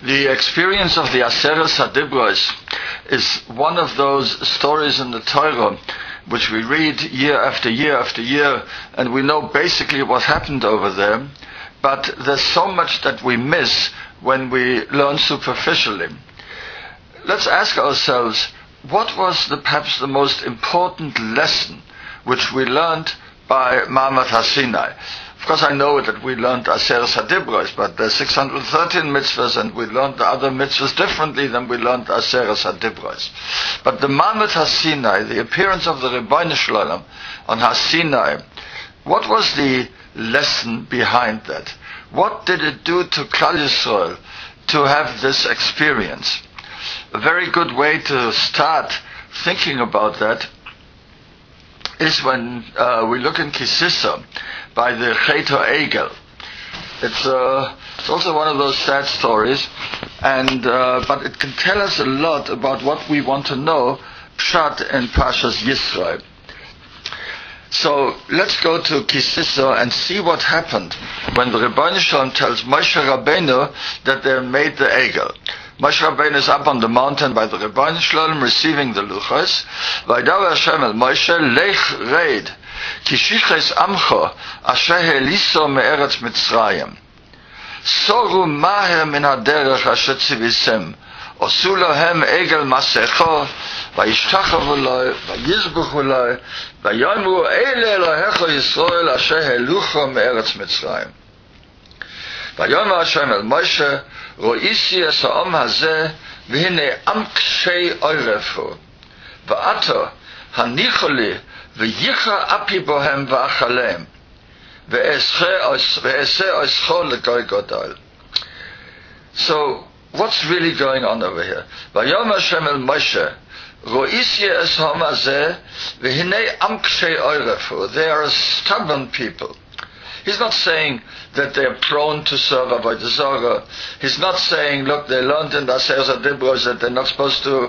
The experience of the Aseres HaDibros is one of those stories in the Torah which we read year after year after year, and we know basically what happened over there, but there's so much that we miss when we learn superficially. Let's ask ourselves, what was perhaps the most important lesson which we learned by Ma'amad HaSinai? Of course, I know that we learned Aseres HaDibros, but there's 613 mitzvahs, and we learned the other mitzvahs differently than we learned Aseres HaDibros. But the Ma'amad HaSinai, the appearance of the Rebbeinu Shalom on HaSinai, what was the lesson behind that? What did it do to Klal Yisrael to have this experience? A very good way to start thinking about that is when we look in Kisisa by the Chet HaEgel. It's also one of those sad stories, and but it can tell us a lot about what we want to know, Pshat and Pashas Yisrael. So let's go to Kisisa and see what happened when the Rebbeinu Shalom tells Moshe Rabbeinu that they made the Egel. Moshe Rabbeinu is up on the mountain by the Rebbeinu Shalom receiving the Luchos. Vaydavar Hashem el Moshe, Lech reid, ki shiches amcho, asher heliso me'eretz Mitzrayim. Soru maher min haderech asher tzivisem. Osu lohem egel masecho, vayishtachavu lo, vayizbuchu lo, vayomru eile Elohecha Yisrael asher helucho me'eretz Mitzrayim. Vayomer Hashem el Moshe, ro'isi es ha'om hazeh, v'hine am kshei oiref hu. V'ato, hanicho li, v'yicha api bohem v'achalem, v'eseh oscho l'goy godol. So, what's really going on over here? Vayomer Hashem el Moshe, ro'isi es ha'om hazeh, v'hine am kshei oiref hu. They are a stubborn people. He's not saying that they're prone to serve Avodah Zarah. He's not saying, look, they learned in the Aseres HaDibros that they're not supposed to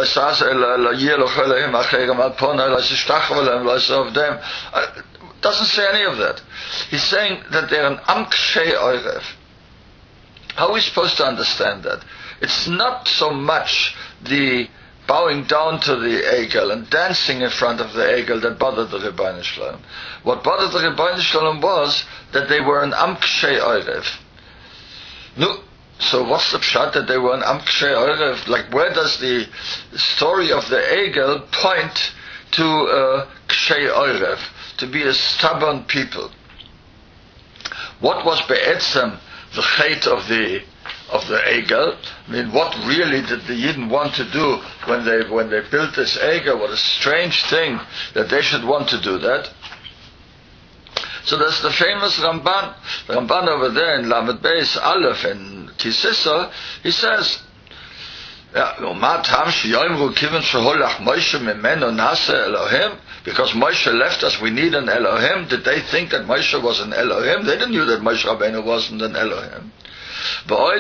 doesn't say any of that. He's saying that they're an Am Kshei Oirev. How are we supposed to understand that? It's not so much the bowing down to the Egel and dancing in front of the Egel that bothered the Rebbeinu Shalom. What bothered the Rebbeinu Shalom was that they were an Am Kshei Oirev. No, so what's the pshat that they were an Am Kshei Oirev? Like, where does the story of the Egel point to Kshei Oirev, to be a stubborn people? What was be'etzem the chet of the Egel? I mean, what really did the Yidden want to do when they built this Egel? What a strange thing that they should want to do that. So there's the famous Ramban. The Ramban over there in Lamed Beis Aleph in Kisisa, he says, because Moshe left us, we need an Elohim. Did they think that Moshe was an Elohim? They didn't know that Moshe Rabbeinu wasn't an Elohim. They're not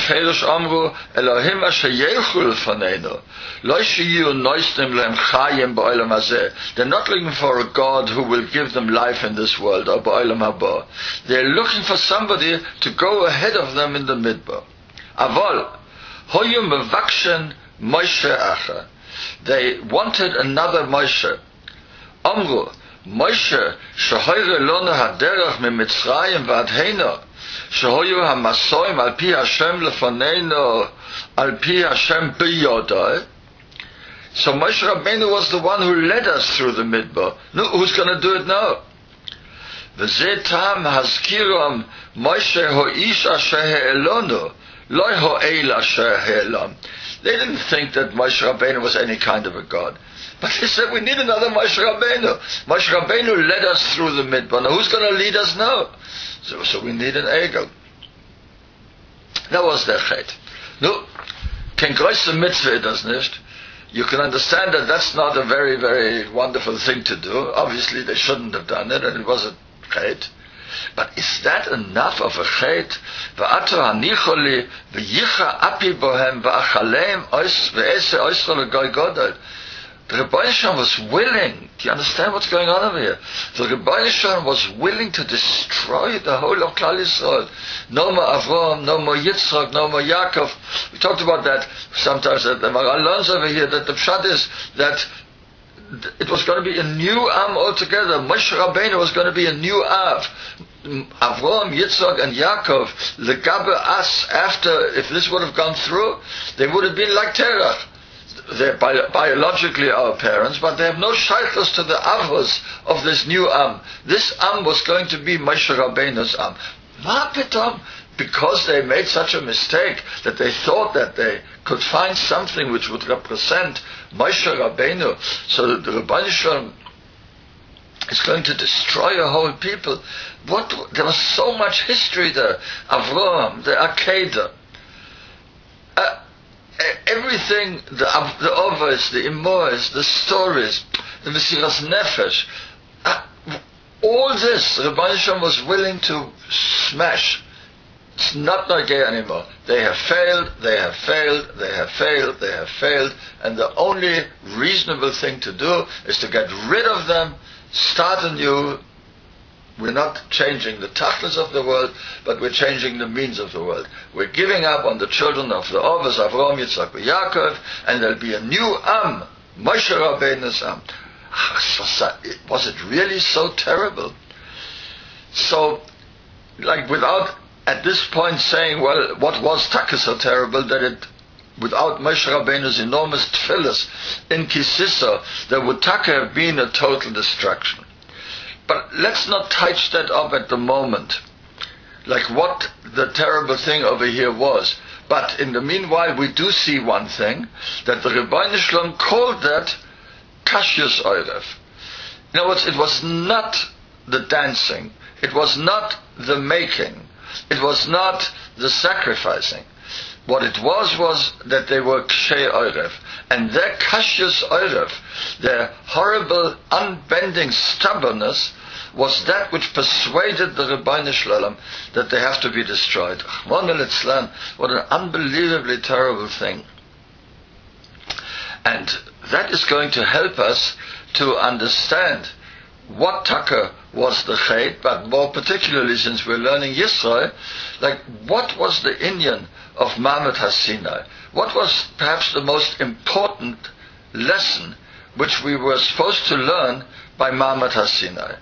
looking for a God who will give them life in this world, or ba'olam haba. They're looking for somebody to go ahead of them in the midbar. Avol, hoyu mevakshen Moshe acha. They wanted another Moshe. Amru, Moshe, shehoyre lona haderech me Mitzrayim v'ad heina. Shehoyu hamasoim al pi Hashem lefaneinu al pi Hashem biyodai. So Moshe Rabbeinu was the one who led us through the midbar. No, who's going to do it now? V'zeh tam hazkiram Moshe ho'ish asher he'elonu lo ho'eil asher he'elam. They didn't think that Moshe Rabbeinu was any kind of a god. But they said, we need another Moshe Rabbeinu. Moshe Rabbeinu led us through the midbar. Now who's going to lead us now? So we need an Egel. That was their chet. No, kein größte Mitzvah das nicht. You can understand that that's not a very, very wonderful thing to do. Obviously they shouldn't have done it, and it was a chet. But is that enough of a chet? V'ato hanicho li v'yicha api bohem v'achalem ve'ese oisro l'goy godel. The Rebbeinu Shalom was willing. Do you understand what's going on over here? The Rebbeinu Shalom was willing to destroy the whole of Klal Yisrael. No more Avraham, no more Yitzchak, no more Yaakov. We talked about that sometimes. That the Maharal learns over here that the pshat is that it was going to be a new Am altogether. Moshe Rabbeinu was going to be a new Av. Avraham, Yitzchak, and Yaakov, Legabe As, after, if this would have gone through, they would have been like Terach. They're biologically our parents, but they have no shaykhus to the avos of this new Am. This Am was going to be Moshe Rabbeinu's Am. Ma pitom? Because they made such a mistake that they thought that they could find something which would represent Moshe Rabbeinu, so that the Rebbeinu Shalom is going to destroy a whole people. There was so much history there. Avraham, the Akedah, everything, the Ovos, the Imoes, the stories, the Mesiras Nefesh, all this, Rebbeinu Shalom was willing to smash. It's not Nogay anymore. They have failed, they have failed, they have failed, they have failed, and the only reasonable thing to do is to get rid of them, start anew. We're not changing the tachlis of the world, but we're changing the means of the world. We're giving up on the children of the Ovos, Avraham, Yitzchak, Yaakov, and there'll be a new Am, Moshe Rabbeinu's Am. Was it really so terrible? So, without at this point saying, well, what was Taka so terrible that it, without Moshe Rabbeinu's enormous tefillas in Kisisa, there would Taka have been a total destruction. But let's not touch that up at the moment, like what the terrible thing over here was. But in the meanwhile, we do see one thing, that the Rebbeinu Shalom called that Kashyus Orev. In other words, it was not the dancing, it was not the making, it was not the sacrificing. What it was that they were Kshei Orev. And their Kashyus Orev, their horrible, unbending stubbornness, was that which persuaded the Rebbeinu Shalom that they have to be destroyed. What an unbelievably terrible thing. And that is going to help us to understand what Taka was the Chet, but more particularly since we're learning Yisrael, what was the inyan of Ma'amad HaSinai? What was perhaps the most important lesson which we were supposed to learn by Ma'amad HaSinai?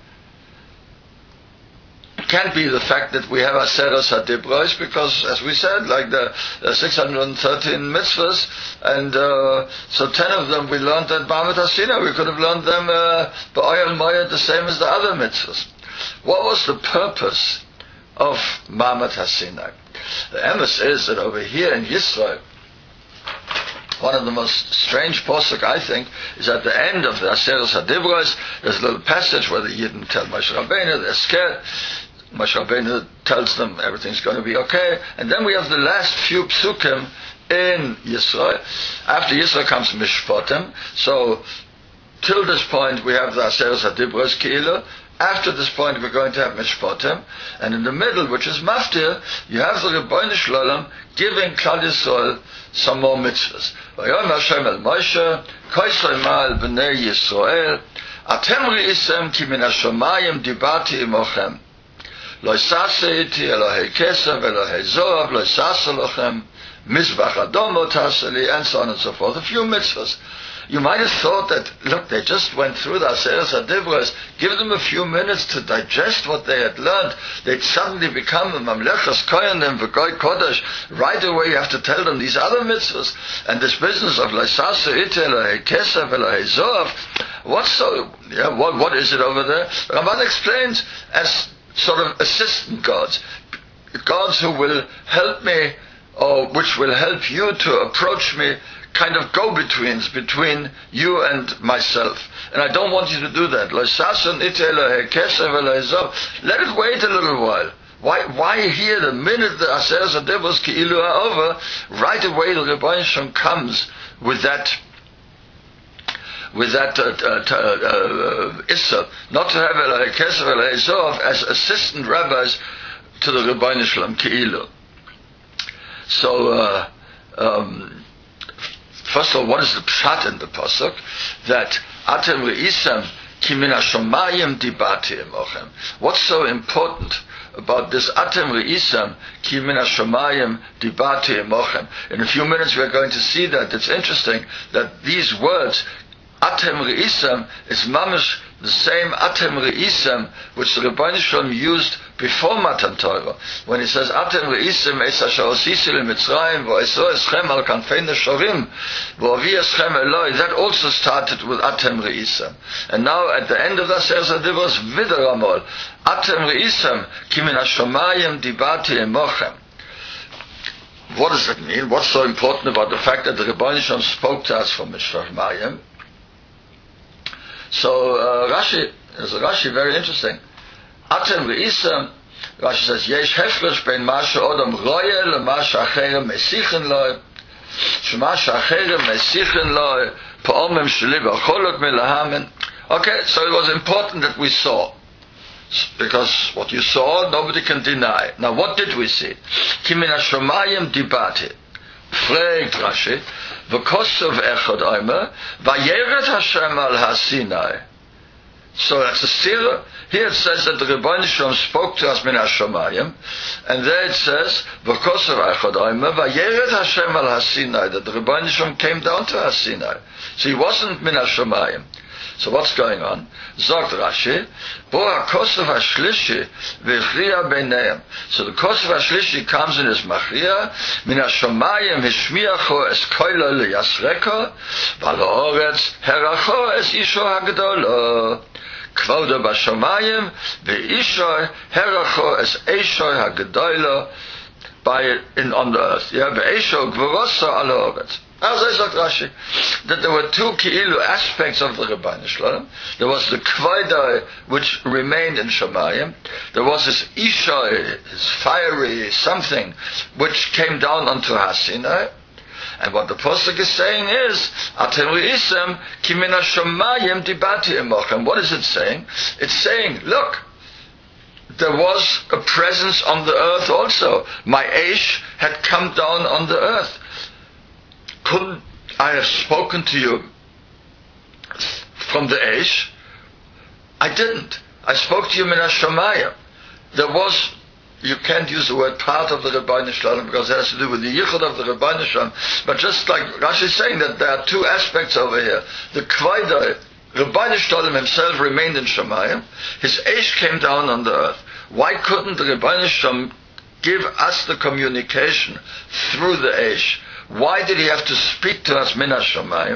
It can't be the fact that we have Aseres HaDibros, because, as we said, the 613 mitzvahs, and so 10 of them we learned at Ma'amad HaSinai. We could have learned them Ba'oyel Moed the same as the other mitzvahs. What was the purpose of Ma'amad HaSinai? The emes is that over here in Yisrael, one of the most strange posuk, I think, is at the end of the Aseres HaDibros. There's a little passage where the Yidden tell Moshe Rabbeinu, they're scared. Moshe Rabbeinu tells them everything's going to be okay. And then we have the last few psukim in Yisrael. After Yisrael comes Mishpatim. So, till this point we have the Aseres HaDibros Keilah. After this point we're going to have Mishpatim. And in the middle, which is Maftir, you have the Rebbeinu Shalom giving Klal Yisrael some more mitzvahs. Vayom Hashem el Moshe, Koisrei ma'al b'nei Yisrael, Atem ri'isem ki min hashamayim dibarti imochem. Lo yisase iti Elohei Kesef, Elohei Zohav, lo yisase lochem, Mizbach Adom lo tase li, and so on and so forth. A few mitzvahs. You might have thought that, look, they just went through the Aseres HaDibros, give them a few minutes to digest what they had learned. They'd suddenly become a Mamlechas Koyanim v'Goy Kodesh. Right away you have to tell them these other mitzvahs. And this business of Leisase Ite Elohei Kesef Elohei Zohav, what is it over there? Ramban explains as sort of assistant gods. Gods who will help me, or which will help you to approach me, kind of go-betweens between you and myself. And I don't want you to do that. Let it wait a little while. Why here, the minute the Aseres HaDibros Keilu are over, right away the Rebbeinu Shalom comes with that Issa, not to have Elohei Kesef, Elohei Zohav as assistant rabbis to the Rebbeinu Shalom Keilu. So, First of all, what is the pshat in the pasuk? That atem re'isem ki min hashamayim dibati emochem. What's so important about this atem re'isem ki min hashamayim dibati emochem? In a few minutes we are going to see that. It's interesting that these words, atem re'isem, is mamish the same atem re'isem which the Rebbeinu Shalom used before Matan Torah. When he says atem re'isem es asher osisi leMitzrayim v'oso eschem al kanfei neshorim v'avi eschem Eloi, that also started with atem re'isem. And now at the end of the Sefer Dibros wieder amol atem re'isem ki min hashamayim dibati emochem. What does that mean? What's so important about the fact that the Rebbeinu Shalom spoke to us from Hashamayim? So Rashi, there's a Rashi very interesting. Atem re'isem, Rashi says, Yesh hefresh bein ma she'odam roye lema she'achere mesichen lo, shema she'achere mesichen lo, pa'omem sheli v'cholot melahamen. Okay, so it was important that we saw. Because what you saw, nobody can deny. Now what did we see? Ki min hashamayim dibati. Fragt Rashi, v'kosov echad omer, v'yeret Hashem al haSinai. So that's a sira. Here it says that the Rebbeinu Shalom spoke to us min hashamayim, and there it says, v'kosov echad omer, v'yeret Hashem al haSinai, that the Rebbeinu Shalom came down to haSinai. So he wasn't min hashamayim. So what's going on? Zogt Rashi, Bo HaKosov HaShlishi V'Ichriya Beineim. So the Kosov HaShlishi comes in as Machriya, Min HaShamayim Hishmiyacho Es Koilo Liyasreko, V'Ha'oretz Heracho Es Isho HaGdolo. Kvodo B'Shamayim V'Isho Heracho Es Isho HaGdolo, on the earth. Yeah, V'Isho Gvoroso Al Ha'oretz. As I said, Rashi, that there were two ki'ilu aspects of the Rebbeinu Shalom. There was the kvaida which remained in Shamayim. There was this isha, this fiery something, which came down onto haSinai. And what the pasuk is saying is, atem re'isem ki min hashamayim dibati emochem. What is it saying? It's saying, look, there was a presence on the earth also. My Eish had come down on the earth. Couldn't I have spoken to you from the Eish? I didn't. I spoke to you min hashamayim. There was, you can't use the word part of the Rebbeinu Shalom because it has to do with the yichud of the Rebbeinu Shalom. But just like Rashi is saying that there are two aspects over here. The kvaida, Rebbeinu Shalom himself remained in Shamayim. His Eish came down on the earth. Why couldn't the Rebbeinu Shalom give us the communication through the Eish? Why did he have to speak to us min hashamayim?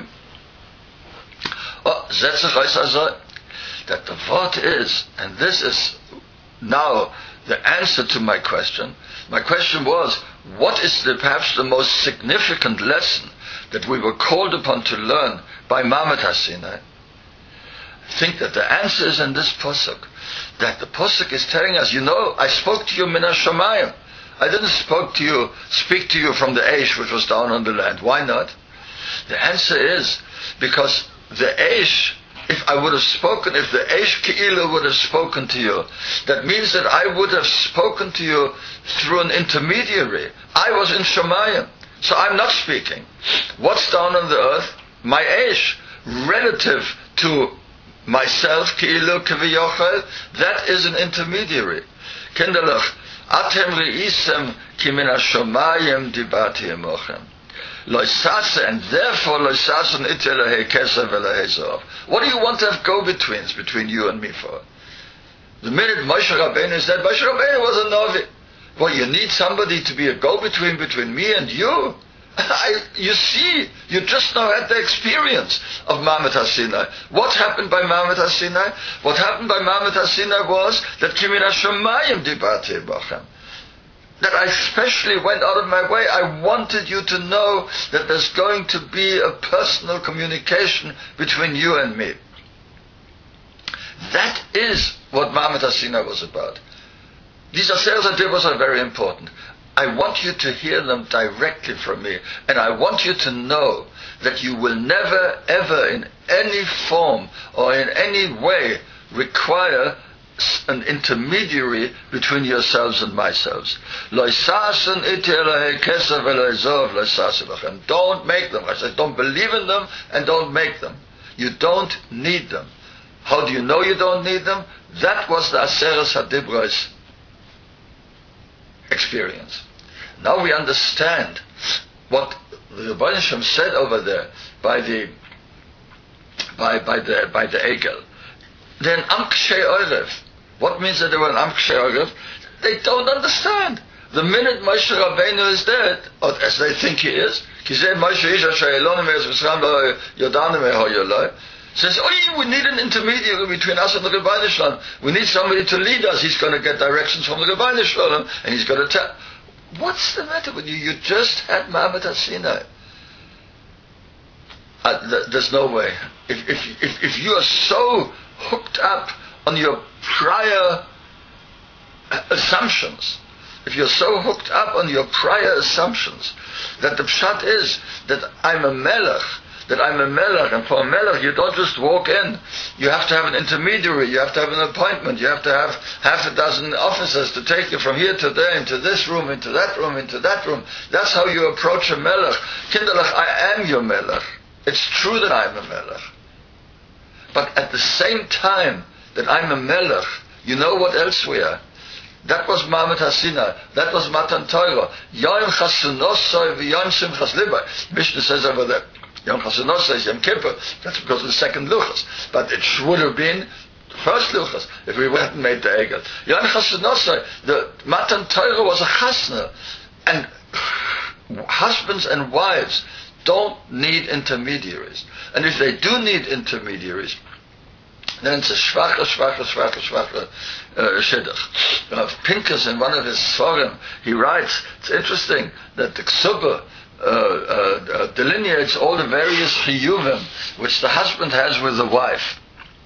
That the thought is, and this is now the answer to my question. My question was, what is perhaps the most significant lesson that we were called upon to learn by Mamet HaSinai? I think that the answer is in this pasuk. That the pasuk is telling us, I spoke to you min hashamayim. I didn't speak to you from the Eish which was down on the land. Why not? The answer is because the Eish, if the Eish Ke'ilah would have spoken to you, that means that I would have spoken to you through an intermediary. I was in Shamayim, so I'm not speaking. What's down on the earth? My Eish, relative to myself, Ke'ilah Keviyochel, that is an intermediary. Kinderlach. Atem re'isem ki min hashamayim dibati emochem. Lo isase, and therefore lo isasun ite lehei kesav velehei zohav. What do you want to have go-betweens between you and me for? The minute Moshe Rabbeinu said, Moshe Rabbeinu was a Navi. Well, you need somebody to be a go-between between me and you? You see, you just now had the experience of Mamet HaSinai. What happened by Mamet HaSinai? What happened by Mamet HaSinai was that ki min hashamayim dibati emochem. That I especially went out of my way. I wanted you to know that there's going to be a personal communication between you and me. That is what Mamet HaSinai was about. These Aseret HaDibros are very important. I want you to hear them directly from me. And I want you to know that you will never, ever, in any form or in any way, require an intermediary between yourselves and myself. And don't make them. I said, don't believe in them and don't make them. You don't need them. How do you know you don't need them? That was the Aseres HaDibros experience. Now we understand what the Rebbeinu Shem said over there by the Egel. They're an Am Kshei Orev. What means that they were an Am Kshei Orev? They don't understand. The minute Moshe Rabbeinu is dead, or as they think he is, says, we need an intermediary between us and the Rebbeinu Shalom. We need somebody to lead us. He's going to get directions from the Rebbeinu Shalom, and he's going to tell. What's the matter with you? You just had Ma'amat HaSinai. There's no way. If you are so hooked up on your prior assumptions, that the pshat is that I'm a melech, and for a melech you don't just walk in. You have to have an intermediary, you have to have an appointment, you have to have half a dozen officers to take you from here to there, into this room, into that room, into that room. That's how you approach a melech. Kinderlech, I am your melech. It's true that I'm a melech. But at the same time that I'm a melech, you know what else we are? That was Ma'amat HaSinai. That was Matan Torah. Yom Chasunosoi v'Yom Simchas Libai. Mishnah says over there, Yom Chasunosoi is Yom Kippur. That's because of the second Luchas. But it would have been the first Luchas if we hadn't made the Egel. Yom Chasunosoi, the Matan Torah was a chasna. And husbands and wives don't need intermediaries. And if they do need intermediaries, then it's a schwache shidduch. Pinkus, in one of his Sforim, he writes, it's interesting that the Ksubah delineates all the various chiyuvim which the husband has with the wife.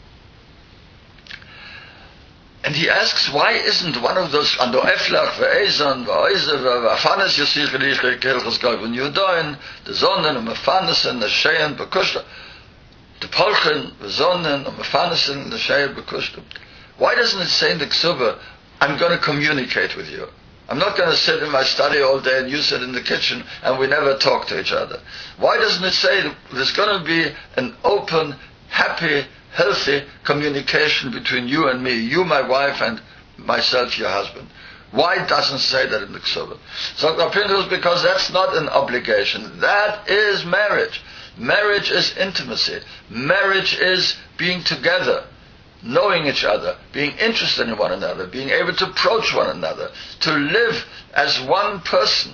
And he asks, why isn't one of those ando eflach ve'ezon ve'oizev ve'afanes yosich eliche kelchos goyvun yudoin the zonnen and mefanesen the sheyen bekushta the polchen the zonnen and mefanesen the sheyen bekushta. Why doesn't it say in the Ksubah, I'm going to communicate with you? I'm not going to sit in my study all day and you sit in the kitchen and we never talk to each other. Why doesn't it say there's going to be an open, happy, healthy communication between you and me, you my wife and myself your husband? Why doesn't it say that in the Ksubah? So the opinion is because that's not an obligation. That is marriage. Marriage is intimacy. Marriage is being together, knowing each other, being interested in one another, being able to approach one another, to live as one person.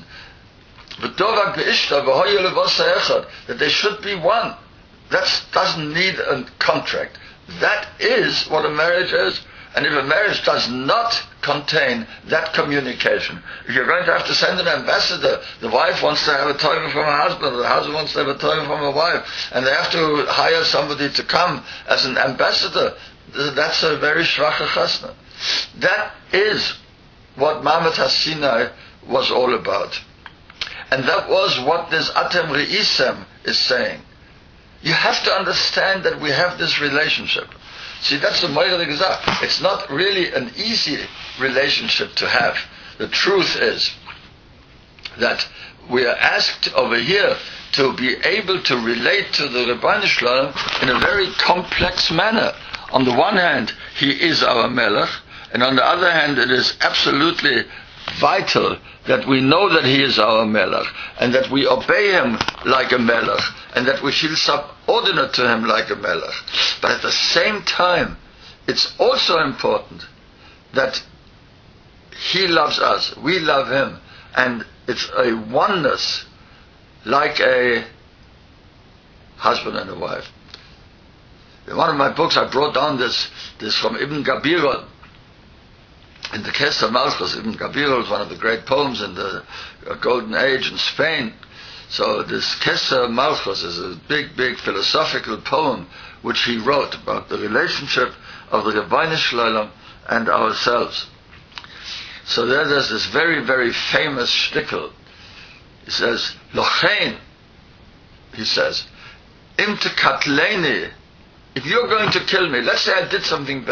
That they should be one. That doesn't need a contract. That is what a marriage is. And if a marriage does not contain that communication, if you're going to have to send an ambassador, the wife wants to have a Torah from her husband, or the husband wants to have a Torah from her wife, and they have to hire somebody to come as an ambassador, that's a very shvacha chasna. That is what Ma'amat HaSinai was all about. And that was what this Atem Re'isem is saying. You have to understand that we have this relationship. See, that's the Moira de Gezah. It's not really an easy relationship to have. The truth is that we are asked over here to be able to relate to the Rebbeinu Shalom in a very complex manner. On the one hand, he is our Melech, and on the other hand, it is absolutely vital that we know that he is our Melech, and that we obey him like a Melech, and that we feel subordinate to him like a Melech. But at the same time, it's also important that he loves us, we love him, and it's a oneness like a husband and a wife. In one of my books, I brought down this from Ibn Gabirol. In the Keser Malchus, Ibn Gabirol is one of the great poems in the Golden Age in Spain. So this Keser Malchus is a big, big philosophical poem which he wrote about the relationship of the Rebbeinu Shalom and ourselves. So there's this very, very famous shtickle. He says, Lochein, he says, Im tekatleni, if you're going to kill me, let's say I did something bad,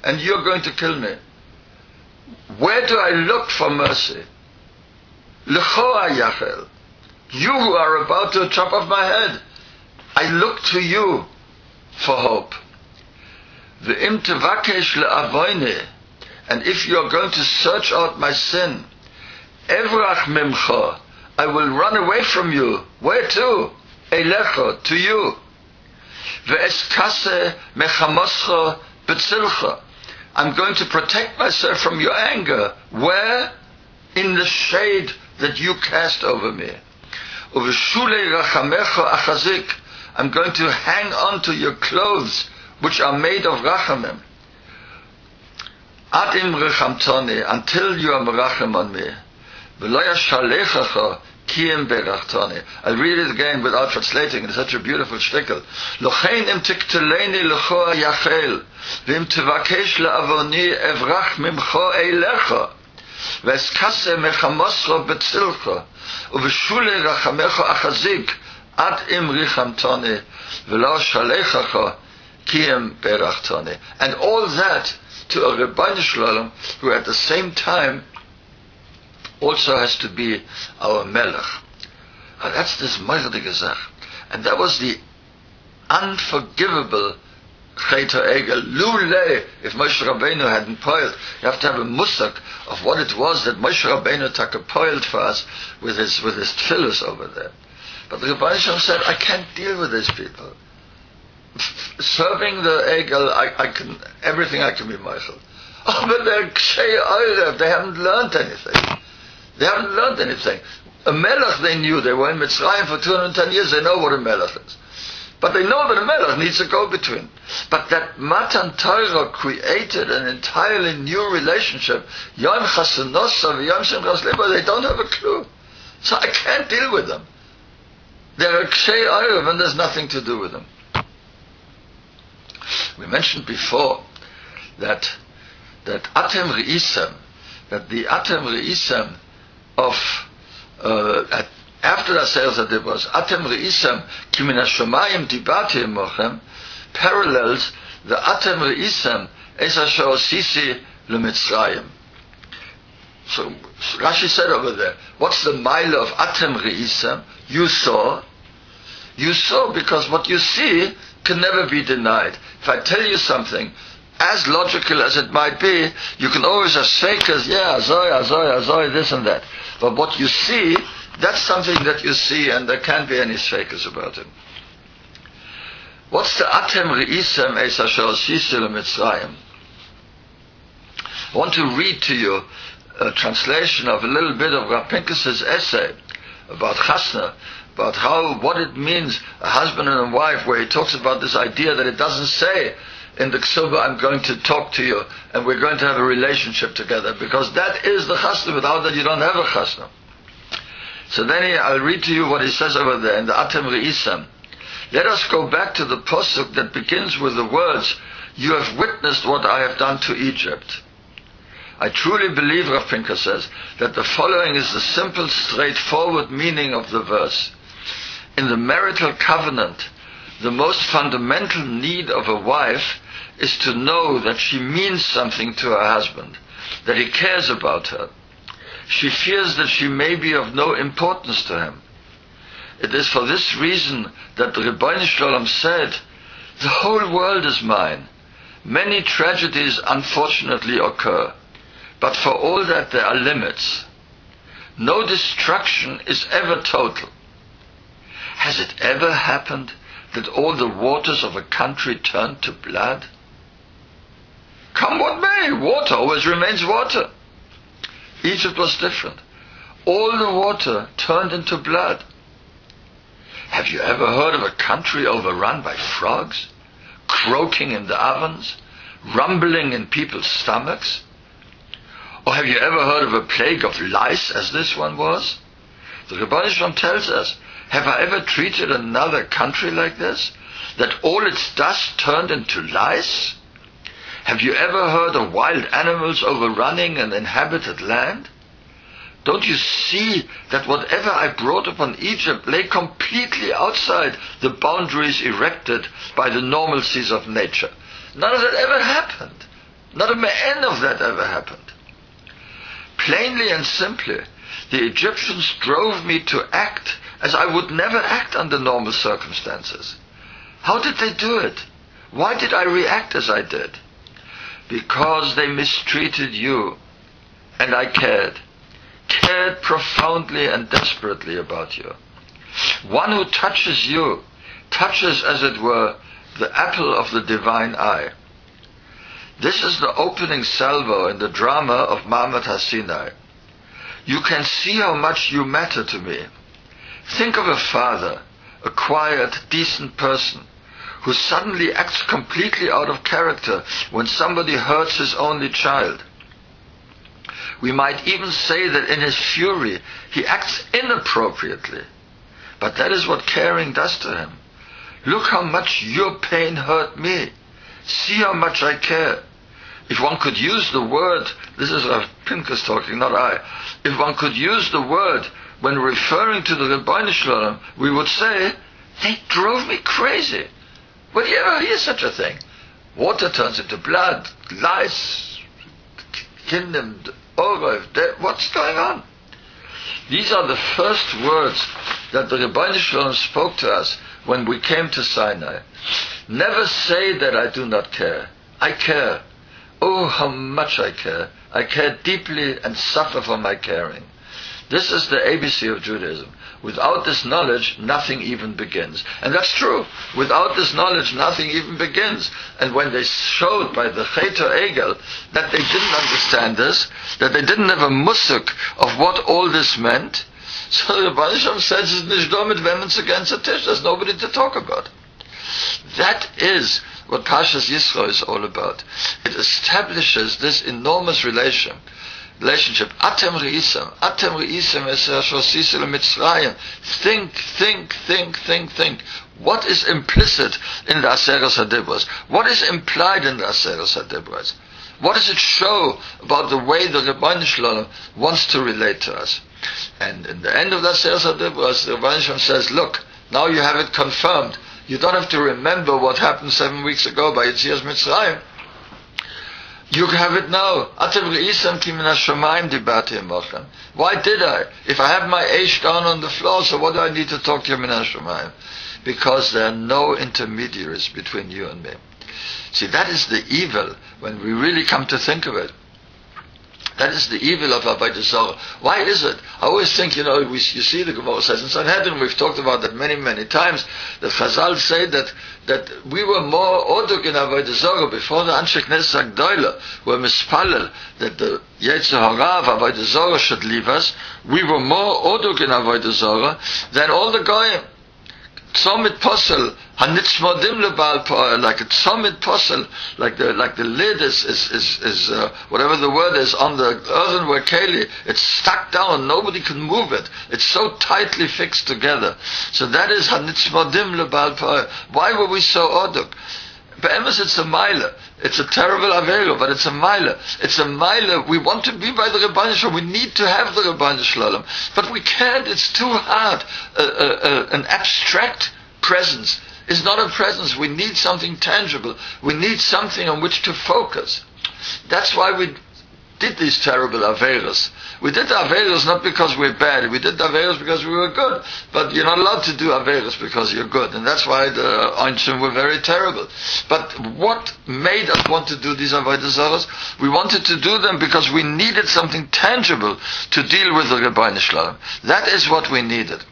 and you're going to kill me. Where do I look for mercy? L'choa yachel. You who are about to chop off my head, I look to you for hope. V'im tevakesh le'avoine, and if you are going to search out my sin, evrach mimcha, I will run away from you. Where to? Eilecha, to you. Ve'eskase mechamoscha betzilcha, I'm going to protect myself from your anger. Where? In the shade that you cast over me. Uveshulei rachamecha achazik, I'm going to hang on to your clothes, which are made of rachamim. Adim rechamtoni, until you are merachem on me. V'lo yashalechacha kiyem berachtoni. I'll read it again without translating. It's such a beautiful shtickle. Lochein im tikteleni lechoa yachel, v'im tevakesh le'avoni evrach mimcho eilecha, v'eskase mechamoscha betzilcha, uveshule rachamecha achazik, ad im richamtoni, v'lo shalechacha kiyem berachtoni. And all that to a Rebbeinu Shalom, who at the same time also has to be our Melech. And that's this meichtige Sach. And that was the unforgivable Chet HaEgel. Lulei, if Moshe Rabbeinu hadn't poiled, you have to have a musak of what it was that Moshe Rabbeinu poiled for us with his tefillahs over there. But the Rebbeinu Shalom said, I can't deal with these people. Serving the Egel, I can, everything I can be Michael. Oh, but they're Kshei Oirev, they haven't learned anything. They haven't learned anything. A Melech they knew, they were in Mitzrayim for 210 years, they know what a Melech is. But they know that a Melech needs a go-between. But that Matan Torah created an entirely new relationship. Yom Chasanosa, Yom Simchas Leba, they don't have a clue. So I can't deal with them. They're a Kshei Oirev and there's nothing to do with them. We mentioned before that Atem Re'isem, that the Atem Re'isem of after the sales that there was Atem Re'isem ki min hashamayim dibati mochem parallels the Atem Re'isem es asher osisi leMitzrayim. So Rashi said over there, what's the mile of Atem Re'isem? You saw because what you see can never be denied. If I tell you something, as logical as it might be, you can always have fakers, Azoi, this and that. But what you see, that's something that you see, and there can't be any fakers about it. What's the Atem Re'isem es asher osisi leMitzrayim? I want to read to you a translation of a little bit of Rav Pinkus's essay about Chasna, about what it means, a husband and a wife, where he talks about this idea that it doesn't say in the Ksuba, I'm going to talk to you and we're going to have a relationship together, because that is the Chasna. Without that you don't have a Chasna. So then I'll read to you what he says over there in the Atem Re'isem. Let us go back to the Pasuk that begins with the words, you have witnessed what I have done to Egypt. I truly believe, Rav Pinkus says, that the following is the simple, straightforward meaning of the verse. In the marital covenant, the most fundamental need of a wife is to know that she means something to her husband, that he cares about her. She fears that she may be of no importance to him. It is for this reason that the Rebbeinu Shalom said, the whole world is mine. Many tragedies unfortunately occur, but for all that there are limits. No destruction is ever total. Has it ever happened that all the waters of a country turned to blood? Come what may, water always remains water. Egypt was different. All the water turned into blood. Have you ever heard of a country overrun by frogs, croaking in the ovens, rumbling in people's stomachs? Or have you ever heard of a plague of lice as this one was? The Rebbeinu Shalom tells us, have I ever treated another country like this? That all its dust turned into lice? Have you ever heard of wild animals overrunning an inhabited land? Don't you see that whatever I brought upon Egypt lay completely outside the boundaries erected by the normalcies of nature? None of that ever happened. Not a me'en of that ever happened. Plainly and simply, the Egyptians drove me to act as I would never act under normal circumstances. How did they do it? Why did I react as I did? Because they mistreated you, and I cared profoundly and desperately about you. One who touches you, touches, as it were, the apple of the divine eye. This is the opening salvo in the drama of Maamat HaSinai. You can see how much you matter to me. Think of a father, a quiet, decent person, who suddenly acts completely out of character when somebody hurts his only child. We might even say that in his fury he acts inappropriately. But that is what caring does to him. Look how much your pain hurt me. See how much I care. If one could use the word, this is Rav Pinkus talking, not I. If one could use the word when referring to the Rebbeinu Shalom, we would say, they drove me crazy. Would you ever hear such a thing? Water turns into blood, lice, kingdom, over. What's going on? These are the first words that the Rebbeinu Shalom spoke to us when we came to Sinai. Never say that I do not care. I care. Oh, how much I care. I care deeply and suffer for my caring. This is the ABC of Judaism. Without this knowledge, nothing even begins. And that's true. Without this knowledge, nothing even begins. And when they showed by the Cheter Egel that they didn't understand this, that they didn't have a musuk of what all this meant, so the Rebbeinu Shalom says, it's nicht damit, wenn it's against the Tisch. There's nobody to talk about. That is what Parshas Yisro is all about. It establishes this enormous relationship. Atem re'isam eser shosisel Mitzrayim. Think. What is implicit in the Aseres HaDibros? What is implied in the Aseres HaDibros? What does it show about the way the Rebbeinu Shalom wants to relate to us? And in the end of the Aseres HaDibros, the Rebbeinu Shalom says, look, now you have it confirmed. You don't have to remember what happened 7 weeks ago by Yetzias Mitzrayim. You have it now. Why did I? If I have my Eish down on the floor, so what do I need to talk to you min hashamayim? Because there are no intermediaries between you and me. See, that is the evil when we really come to think of it. That is the evil of Avodah Zarah. Why is it? I always think, you see the Gemara says in Sanhedrin, we've talked about that many, many times, that Chazal say that we were more oduk in Avodah Zarah before the Anshe Knesset Agdoila were mispalel that the Yetzer Hara of Avodah Zarah should leave us. We were more oduk in Avodah Zarah than all the Goyim. Tzomit posel, hanitzmodim lebal po'el, like a tzomit posel, like the lid is whatever the word is on the earthenware keli, it's stuck down, nobody can move it. It's so tightly fixed together. So that is hanitzmodim lebal po'el. Why were we so oduk? Be'emes, it's a mile. It's a terrible avero, but it's a mile. It's a mile. We want to be by the Rebbeinu Shalom. We need to have the Rebbeinu Shalom. But we can't. It's too hard. An abstract presence is not a presence. We need something tangible. We need something on which to focus. That's why we did these terrible averos. We did the averos not because we're bad. We did the averos because we were good. But you're not allowed to do averos because you're good. And that's why the Einstein were very terrible. But what made us want to do these avodas zaros? We wanted to do them because we needed something tangible to deal with the Rebbeinu Shalom. That is what we needed.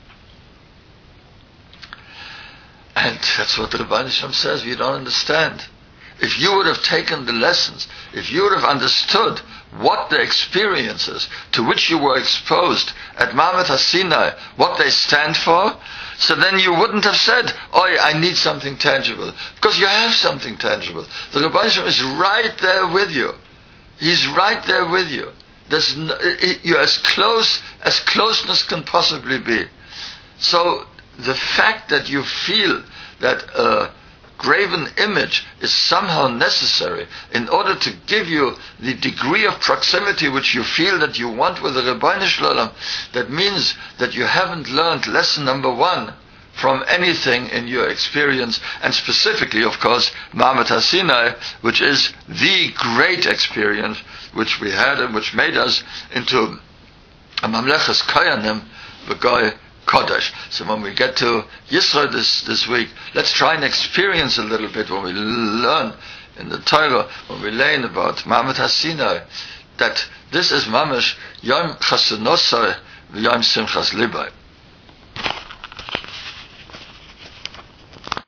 And that's what the Rebbeinu Shalom says. You don't understand. If you would have taken the lessons, if you would have understood what the experiences to which you were exposed at Maamat HaSinai, what they stand for, so then you wouldn't have said, "Oi, I need something tangible," because you have something tangible. The Rebbeinu Shalom is right there with you. He's right there with you. You're as close as closeness can possibly be. So the fact that you feel that a graven image is somehow necessary in order to give you the degree of proximity which you feel that you want with the Rebbeinu Shalom, that means that you haven't learned lesson number 1 from anything in your experience, and specifically, of course, Ma'amat HaSinai, which is the great experience which we had and which made us into a Mamleches Koyanim, V'goy Kodesh. So when we get to Yisro this week, let's try and experience a little bit when we learn in the Torah, when we learn about Ma'amat HaSinai, that this is Mamash Yom Chasanosai V'Yom Simchas Libay.